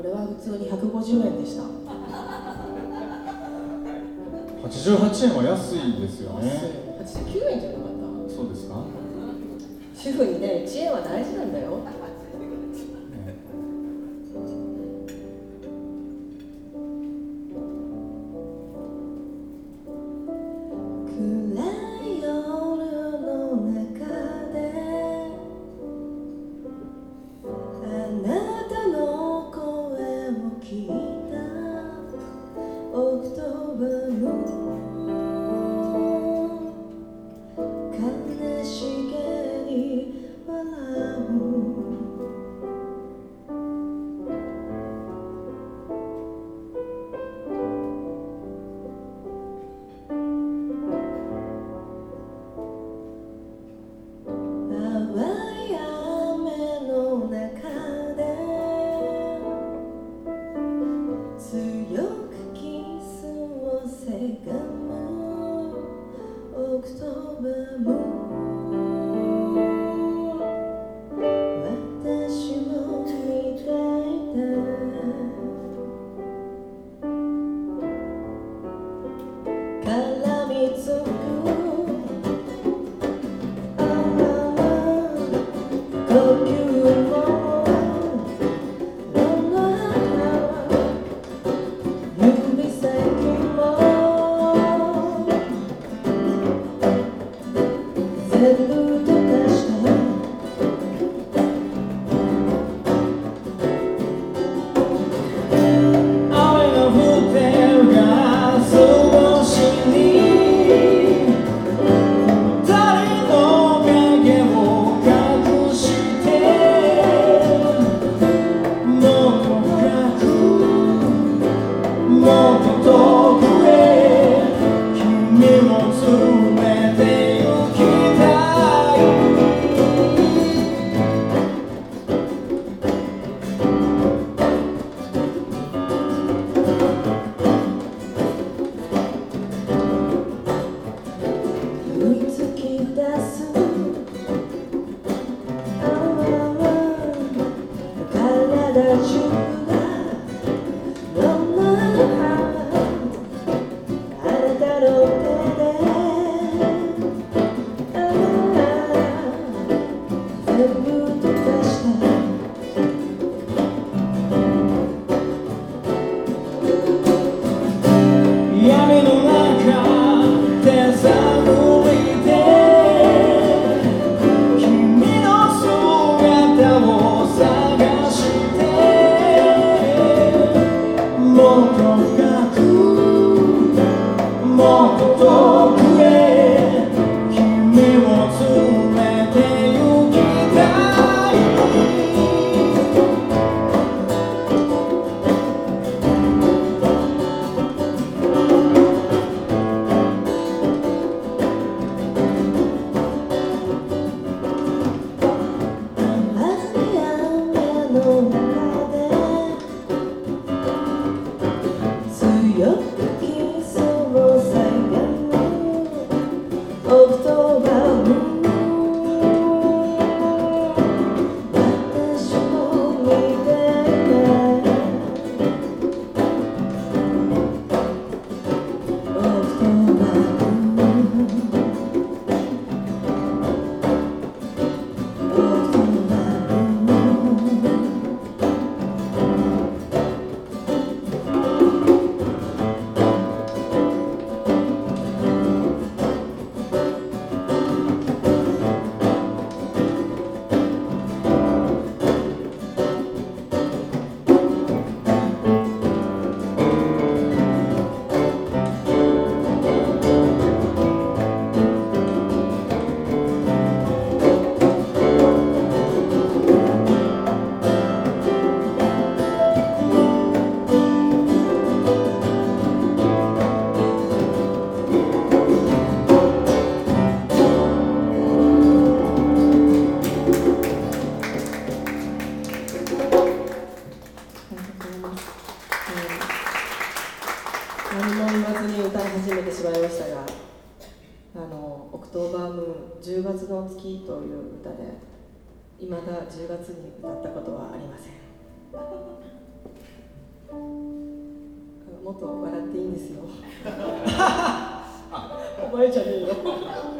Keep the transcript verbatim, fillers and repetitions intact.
れは普通にひゃくごじゅうえんでした。はちじゅうはちえんは安いですよね。 はちじゅうきゅうえんじゃなかった？ そうですか。 主婦にね、知恵は大事なんだよ。 いまだじゅうがつに歌ったことはありません。 もっと笑っていいんですよお前じゃねえよ